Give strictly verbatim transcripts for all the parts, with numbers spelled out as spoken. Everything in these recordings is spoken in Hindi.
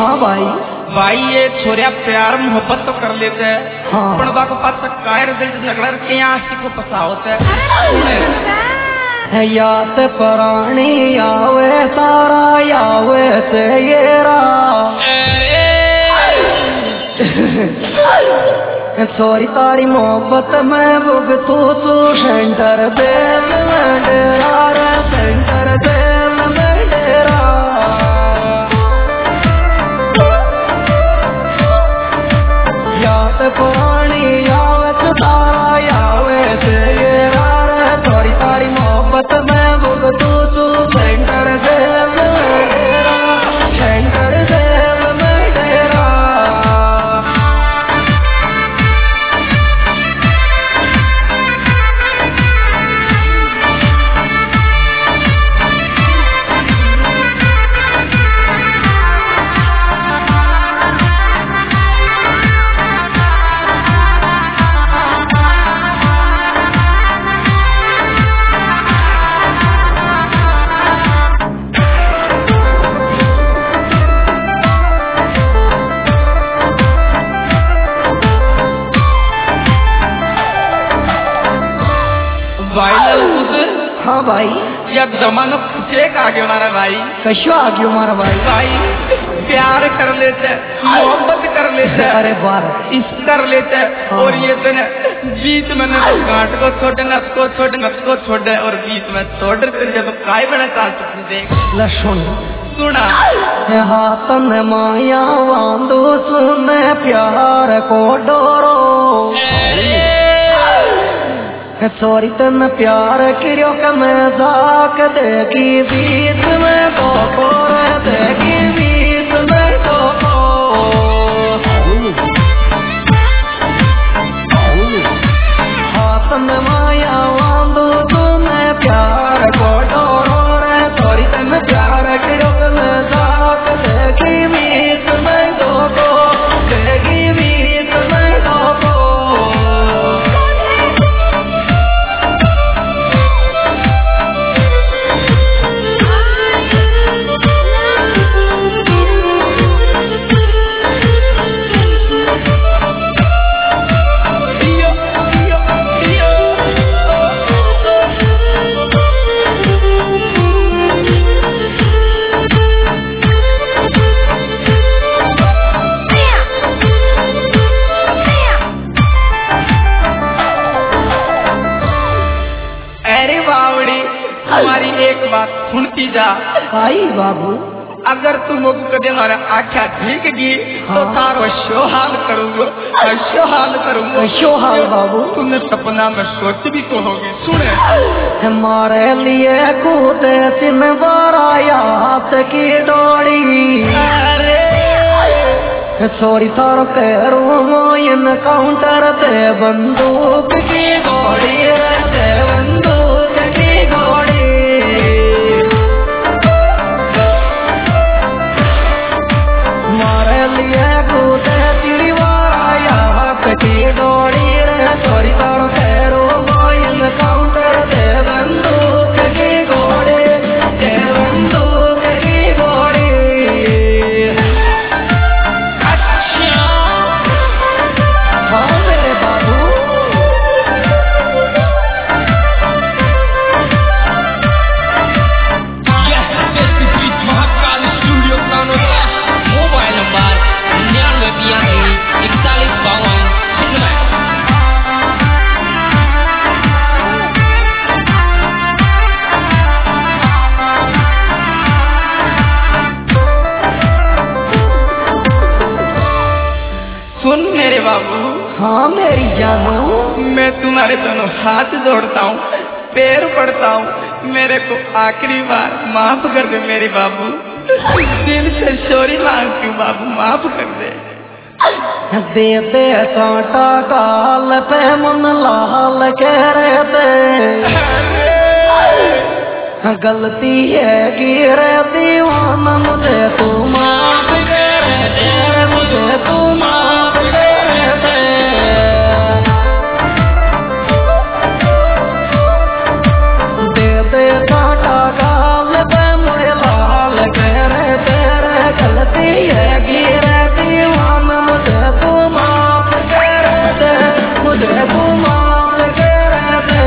हाँ भाई भाई ये छोरिया प्यार मोहब्बत तो कर लेते हैं हाँ पण बाको पास काय रिजल्ट झगड़ा के आशिक को फसावत है यात परानी आवे तारा यावे से येरा सॉरी तारी मोहब्बत में भुगतू तू सेंटर दिल में डेरा रे सेंटर दिल में डेरा याद पुरानी यावत तारा यावे से येरा रे सॉरी तारी मोहब्बत में भुगतू तू सेंटर दिल में डेरा सेंटर दिल में डेरा हाँ भाई या जमाना पूछे आगे हमारा भाई कशो आगे हमारा भाई भाई प्यार कर लेते मोहब्बत कर लेते अरे बार इश्क कर लेते हाँ। और ये तो ना बीच में ना गांठ को छोटे नस को छोटे नस को छोटे और बीच में छोड़ कर जब काय बना काल चुकी देख लसुन सुना हाथन माया वांदो सुने प्यार को डोरो सॉरी तन प्यार करियो का मजाक देगी बीच में तो देगी बीच में तो हाथन माया वांदो सुने प्यार को डोरो रे सॉरी तन प्यार करियो का मजाक देगी बीच में तो देगी बीच में तो हमारी एक बात सुनती जा भाई बाबू अगर तुम कदे हमारा आख्या ठीक गी तो तारो शो हाल करूंगा शो हाल करूंगा शो हाल बाबू तुमने सपना में सोच भी तो होगी सुने हमारे लिए कूदे तीन बार याद की डोरी सॉरी तारो करो मोइन काउंटर ते बंदूक की गोली ते बंदूक की गोली मारे लिए कूदे तीन बार याद की डोरी सॉरी तारो करो मोइन काउंटर ते बंदूक की गोली ते बंदूक की गोली हाँ मेरे बाबू मोबाइल नंबर निन्यानवे बयासी इकतालीस बावन सुन मेरे बाबू हाँ मेरी जानू मैं तुम्हारे दोनों हाथ जोड़ता हूँ पैर पड़ता हूँ मेरे को आखिरी बार माफ कर दे मेरे बाबू दिल से सॉरी मांगती हूँ बाबू माफ कर दे दे दे कांटा गाल पे मन लाल कह रहे थे गलती है गिरे दीवाना मुझे तू माफ कर दे मुझे तू माफ कर दे दे दे कांटा गाल पे मुझे लाल कह रहे तेरे गलती है गुमान कर दे।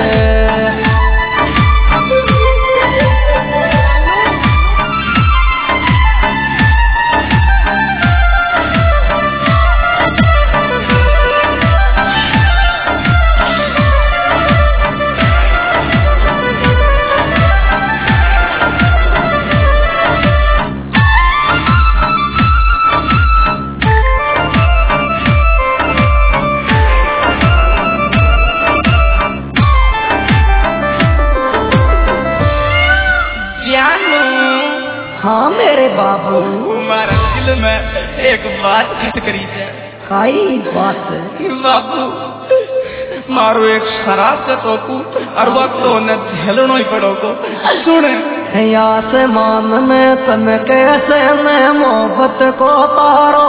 हाँ मेरे बाबू, हमारा दिल में एक बात खटकरी है। काई बात बाबू, मारो एक शराब से तो कु और वक्त तो न झेलनो ही पड़ो को। सुने आसमान में तन कैसे मैं मोहब्बत को तारो,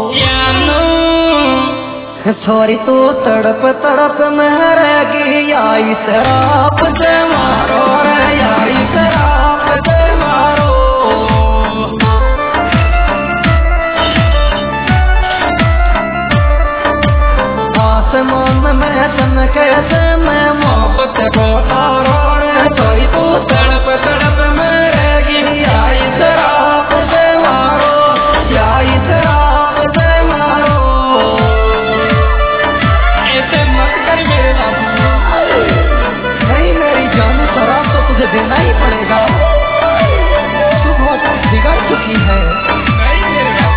छोरी तू तड़प तड़प में रहेगी आई शराब से मारो रे, आई शराब से मारो। आसमान में तन कैसे मैं मोहब्बत को तारो रे, छोरी तू तड़प तड़प में रहेगी आई शराब से मारो, आई शराब से मारो। ऐसे मत कर मेरे बाबू। नहीं मेरी जान, शराब तो तुझे देना ही पड़ेगा, तू बहुत बिगड़ चुकी है। नहीं मेरे बाबू।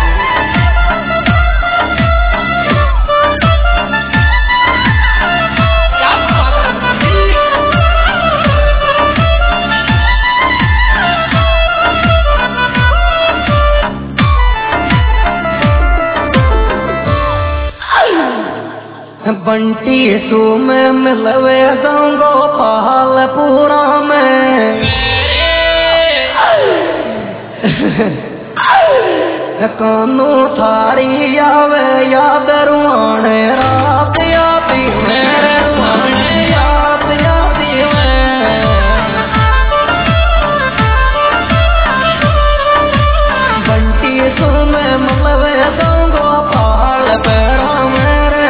बंटी सू में मिलवे संगो पालपुरा में, कानू थारी आवे याद रुआने रात आती मेरे रुआने याद आती में। बंटी सू में मिलवे संगो पालपुरा में,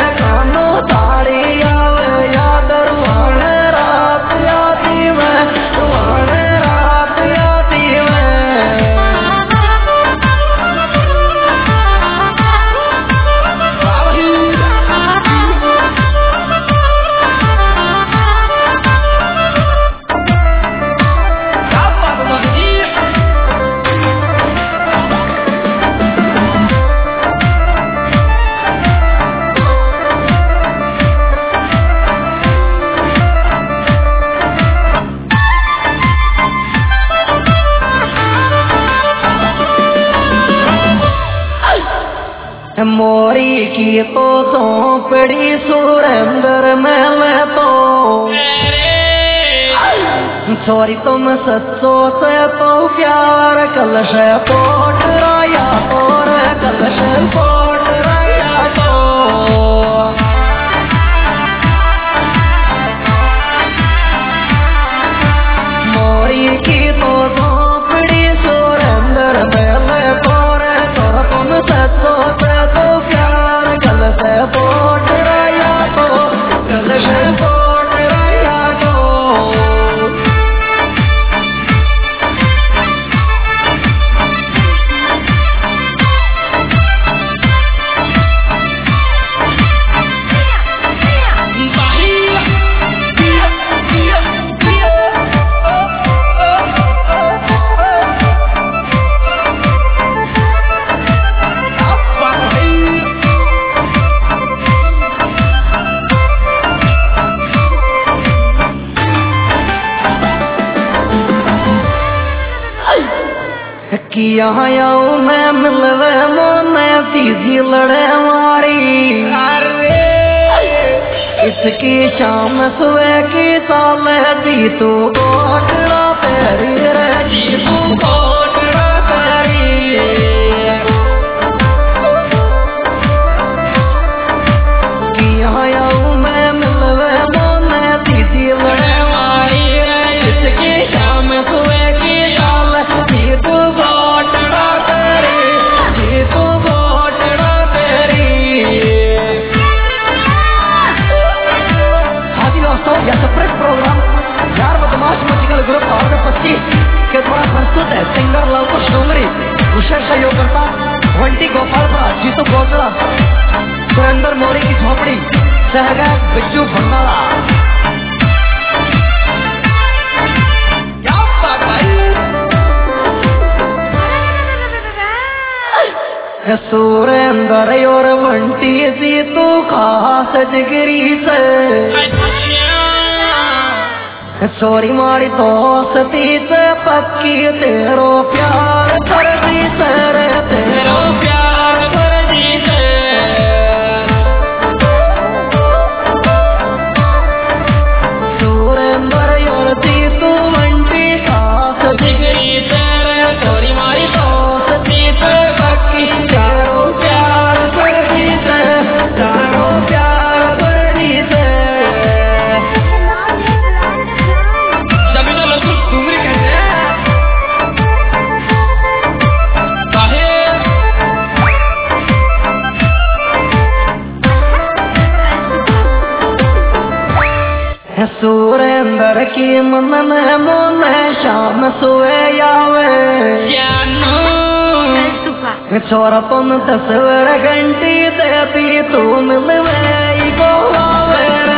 तारी आवे याद रुआने रात आती में, रुआने रात आती में। मोरी की तो सौंपड़ी सुरेंद्र में मैं तो, छोरी तुम सच्चो से तो प्यार कलश पोट राया तोर, कलश पोट राया तो। मोरी की तो सौंपड़ी सुरेंद्र में मैं तोर, तोर तुम सच्चो से तो प्यार कलश पोट राया तो, कलश पोट राया तो। कि यहाँ आऊँ मैं मिलवे मोने दीदी लड़े मारी, इसकी शाम सुबह की साल दी तू गोटड़ा तेरी रे, दी तू गोटड़ा तेरी। कि यहाँ आऊँ मैं मिलवे मोने दीदी लड़े मारी, इसकी शाम सुबह की साल दी तू गोटड़ा तेरी, दी तू गोटड़ा तेरी। है सिंगर लवकुश डोंगरी, विशेष सहयोगकर्ता वंटी गोपालपुरा, जीतू गोसला, सुरेंद्र मौर्य की झोपड़ी, सहगायक बिज्जू भंडारा। क्या बात भाई। सुरेंद्र और वंटी जीतू खास जिगरी से, चोरी मारी दोस्ती से पक्की तेरो प्यार कर दी सर, तेरो प्यार कर दी से। सुरेंद्र और जीतू वंटी खास जिगरी से, चोरी मारी दोस्ती से पक्की तेरो प्यार कर दी से, तेरो प्यार कर दी से। सुरेंद्र की मन में मोन शाम सोए यावे, छोरा तुम तस्वीर घंटी देती तू मिलवे को आवे।